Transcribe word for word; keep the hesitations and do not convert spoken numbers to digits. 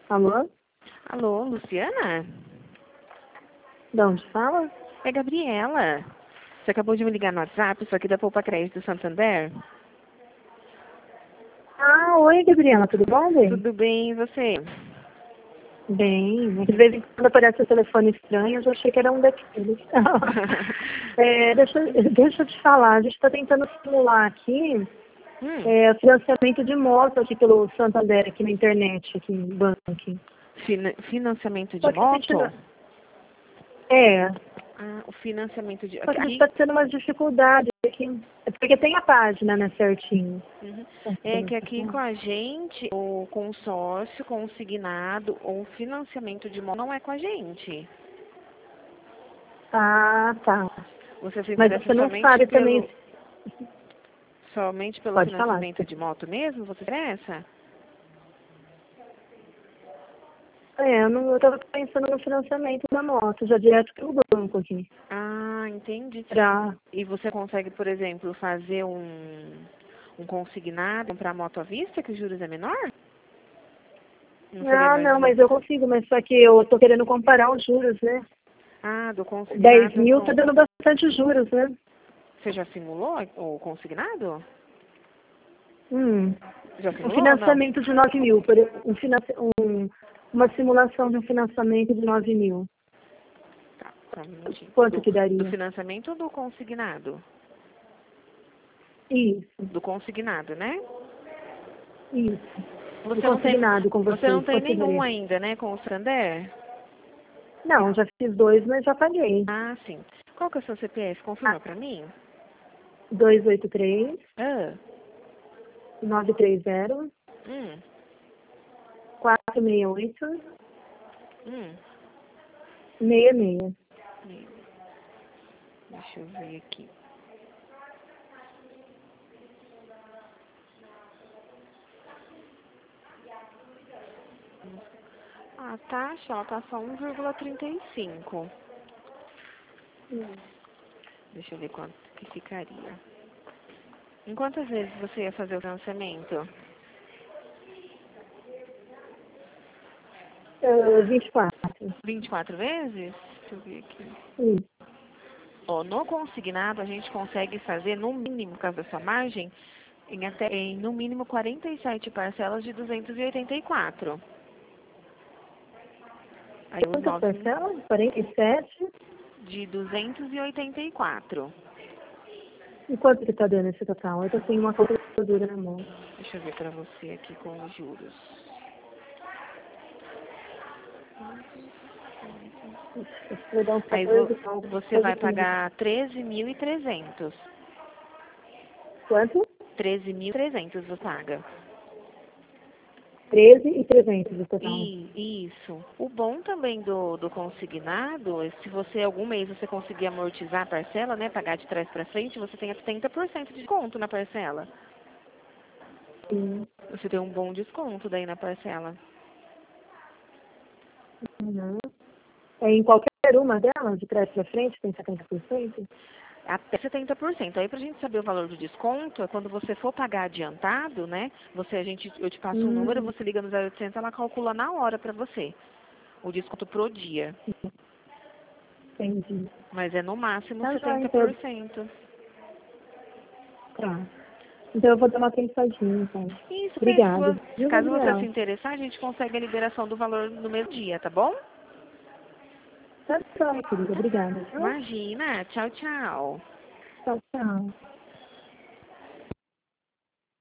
Alô? Alô, Luciana? De onde fala? É Gabriela. Você acabou de me ligar no WhatsApp, isso aqui da Poupa Crédito Santander? Ah, oi, Gabriela, tudo bom, bem? Tudo bem, e você? Bem, de vez em quando aparece o telefone estranho, eu já achei que era um daqueles. é, deixa, deixa eu te falar, a gente está tentando simular aqui hum, é, financiamento de moto aqui pelo Santander, aqui na internet, aqui no banco. fina- financiamento de Só que a gente moto? não... É, Ah, o financiamento de... só que a gente Aqui, está tendo umas dificuldades aqui. É porque tem a página, né, certinho. uhum. É que aqui com a gente, o consórcio, consignado ou financiamento de moto não é com a gente. Ah, tá. Você se Mas interessa você não somente sabe pelo, também... somente pelo Pode falar. financiamento de moto mesmo? Você se interessa? É, eu, não, eu tava pensando no financiamento da moto, já direto pelo banco aqui. Ah, entendi. Pra... E você consegue, por exemplo, fazer um, um consignado para moto à vista, que os juros é menor? Não seria Ah, mais não, mas visto? eu consigo, mas só que eu tô querendo comparar os juros, né? Ah, do dez consignado mil tá com... dando bastante juros, né? Você já simulou o consignado? Hum. Já Um simulou ou não? financiamento de nove mil, por, um, financia- um, uma simulação de um financiamento de nove mil. Tá, só um minutinho. Quanto Do, que do daria? financiamento ou do consignado? Isso, Do consignado, né? isso. Do Você não tem, consignado com você não vocês, tem quanto que nenhum daria? ainda, né, com o Santander? Não, já fiz dois, mas já paguei. Ah, sim. Qual que é o seu C P F? Ah, Confirma para mim? dois oito três, Ah, nove três zero, hum, quatro seis oito, hum. seis seis. Deixa eu ver aqui. A taxa, ela tá só um vírgula trinta e cinco. Hum. Deixa eu ver quanto que ficaria. Em quantas vezes você ia fazer o financiamento? Uh, vinte e quatro. vinte e quatro vezes? Deixa eu ver aqui. Hum. Ó, no consignado, a gente consegue fazer, no mínimo, por causa da sua margem, em, até, em no mínimo quarenta e sete parcelas de duzentos e oitenta e quatro. Aí os Quantas nove parcelas? quarenta e sete. de duzentos e oitenta e quatro. E quanto que tá dando esse total? Eu tô sem uma calculadora na mão. Deixa eu ver pra você aqui com os juros. Acho que vai dar uns Aí vo- quatorze, você quatorze, vai quinze. pagar treze mil e trezentos. Quanto? treze mil e trezentos você paga. treze e trezentos o total. E isso. O bom também do, do consignado é se você algum mês você conseguir amortizar a parcela, né, pagar de trás para frente, você tem até trinta por cento de desconto na parcela. Sim. Você tem um bom desconto daí na parcela. Uhum. É em qualquer uma delas, de trás pra frente, tem setenta por cento? Até setenta por cento. Aí pra gente saber o valor do desconto, é quando você for pagar adiantado, né? Você, a gente, eu te passo um número, Hum, você liga no zero oitocentos, ela calcula na hora pra você. O desconto pro dia. entendi. Mas é no máximo Tá já, setenta então. por cento. Tá. Então eu vou dar uma pensadinha, então. Isso, Obrigada. pessoas, Viu, caso você se Gabriel? interessar, a gente consegue a liberação do valor no mesmo dia, tá bom? Tá, tá, querida. Obrigada, viu? Imagina, tchau, tchau. Tchau, tchau.